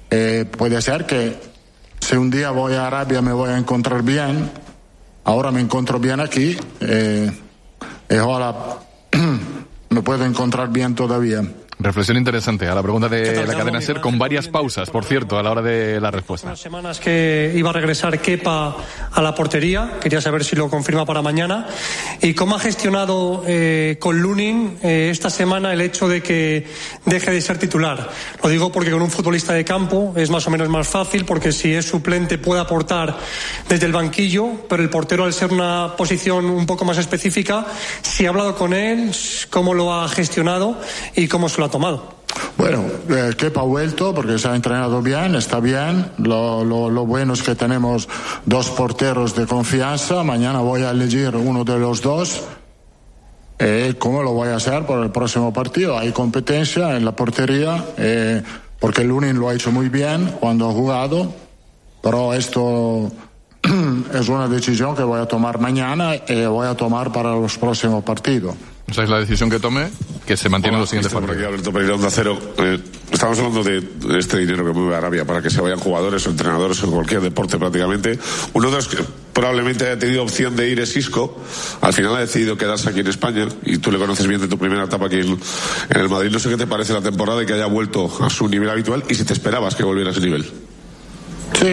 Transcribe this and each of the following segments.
Puede ser que si un día voy a Arabia me voy a encontrar bien. Ahora me encuentro bien aquí. Y ahora me puedo encontrar bien todavía. Reflexión interesante a la pregunta de la cadena SER, con varias pausas, por cierto, a la hora de la respuesta. Unas semanas que iba a regresar Kepa a la portería, quería saber si lo confirma para mañana. ¿Y cómo ha gestionado con Lunin esta semana el hecho de que deje de ser titular? Lo digo porque con un futbolista de campo es más o menos más fácil, porque si es suplente puede aportar desde el banquillo, pero el portero, al ser una posición un poco más específica, si ha hablado con él, cómo lo ha gestionado y cómo se lo ha tomado. Bueno, Kepa ha vuelto porque se ha entrenado bien, está bien. Lo bueno es que tenemos dos porteros de confianza. Mañana voy a elegir uno de los dos. ¿Cómo lo voy a hacer para el próximo partido? Hay competencia en la portería, porque Lunin lo ha hecho muy bien cuando ha jugado, pero esto es una decisión que voy a tomar mañana y voy a tomar para los próximos partidos. Esa es la decisión que tome, que se mantiene en los siguientes partidos. Por aquí, Alberto Pereira, Onda Cero. Estamos hablando de este dinero que mueve Arabia para que se vayan jugadores o entrenadores en cualquier deporte prácticamente. Uno de los que probablemente haya tenido opción de ir es Isco. Al final ha decidido quedarse aquí en España, y tú le conoces bien de tu primera etapa aquí en el Madrid. No sé qué te parece la temporada y que haya vuelto a su nivel habitual, y si te esperabas que volviera a ese nivel. Sí,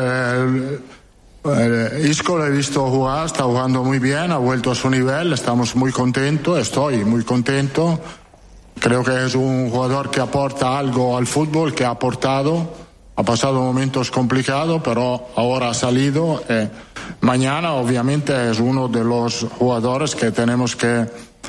Isco lo he visto jugar, está jugando muy bien, ha vuelto a su nivel, estamos muy contentos, estoy muy contento. Creo que es un jugador que aporta algo al fútbol, que ha aportado, ha pasado momentos complicados, pero ahora ha salido. Mañana obviamente es uno de los jugadores que tenemos que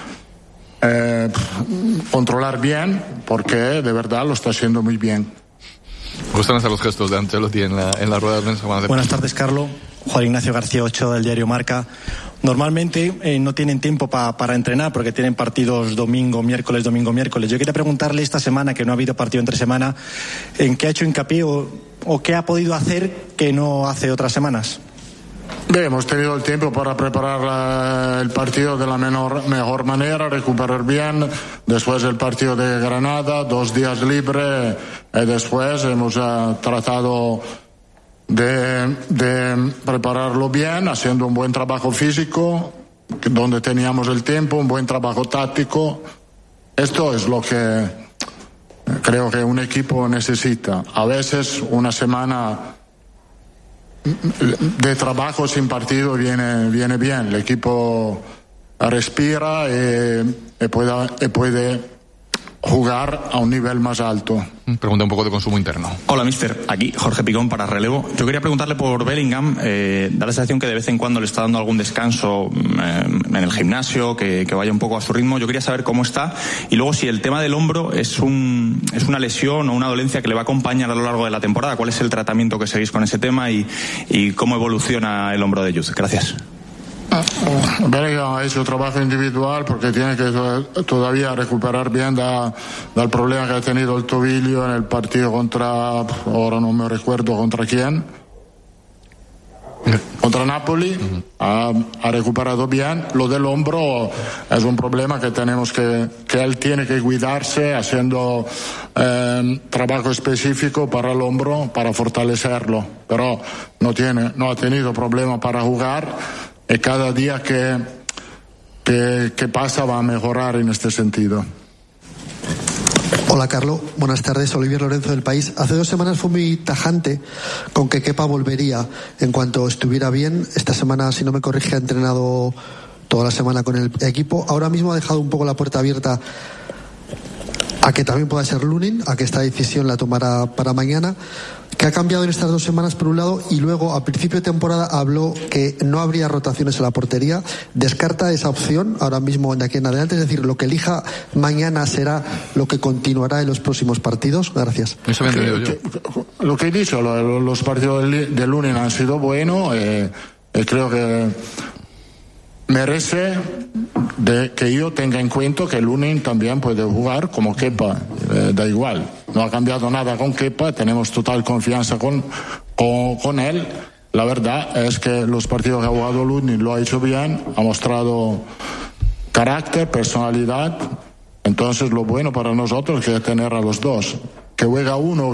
controlar bien, porque de verdad lo está haciendo muy bien. Me gustan hasta los gestos de Ancelotti en la rueda de prensa. Buenas tardes, Carlos. Juan Ignacio García Ochoa, del diario Marca. Normalmente no tienen tiempo para entrenar porque tienen partidos domingo, miércoles. Yo quería preguntarle esta semana, que no ha habido partido entre semana, ¿en qué ha hecho hincapié o qué ha podido hacer que no hace otras semanas? Bien, hemos tenido el tiempo para preparar el partido de la mejor manera, recuperar bien. Después del partido de Granada, 2 días libre, y después hemos tratado de prepararlo bien, haciendo un buen trabajo físico, donde teníamos el tiempo, un buen trabajo táctico. Esto es lo que creo que un equipo necesita. A veces una semana de trabajo sin partido viene bien. El equipo respira y puede jugar a un nivel más alto. Pregunta un poco de consumo interno. Hola, mister. Aquí Jorge Picón para Relevo. Yo quería preguntarle por Bellingham. Da la sensación que de vez en cuando le está dando algún descanso en el gimnasio, que vaya un poco a su ritmo. Yo quería saber cómo está, y luego si el tema del hombro es una lesión o una dolencia que le va a acompañar a lo largo de la temporada. ¿Cuál es el tratamiento que seguís con ese tema y cómo evoluciona el hombro de Jude? Gracias. Bellingham ha hecho trabajo individual porque tiene que todavía recuperar bien del problema que ha tenido el tobillo en el partido ahora no me recuerdo contra quién, contra Napoli. Ha recuperado bien. Lo del hombro es un problema que tenemos que él tiene que cuidarse, haciendo trabajo específico para el hombro, para fortalecerlo, pero no ha tenido problema para jugar. Y cada día que pasa va a mejorar en este sentido. Hola, Carlos. Buenas tardes. Olivier Lorenzo, del País. Hace 2 semanas fue muy tajante con que Kepa volvería en cuanto estuviera bien. Esta semana, si no me corrige, ha entrenado toda la semana con el equipo. Ahora mismo ha dejado un poco la puerta abierta a que también pueda ser Lunin, a que esta decisión la tomará para mañana. ¿Qué ha cambiado en estas 2 semanas, por un lado? Y luego, a principio de temporada, habló que no habría rotaciones en la portería. ¿Descarta esa opción ahora mismo de aquí en adelante? Es decir, lo que elija mañana será lo que continuará en los próximos partidos. Gracias. Eso me he entendido yo. Lo que he dicho, los partidos de Lunin han sido buenos. Creo que merece que yo tenga en cuenta que Lunin también puede jugar como Kepa. Da igual, no ha cambiado nada con Kepa, tenemos total confianza con él. La verdad es que los partidos que ha jugado Lunin lo ha hecho bien, ha mostrado carácter, personalidad. Entonces lo bueno para nosotros es tener a los dos. Que juega uno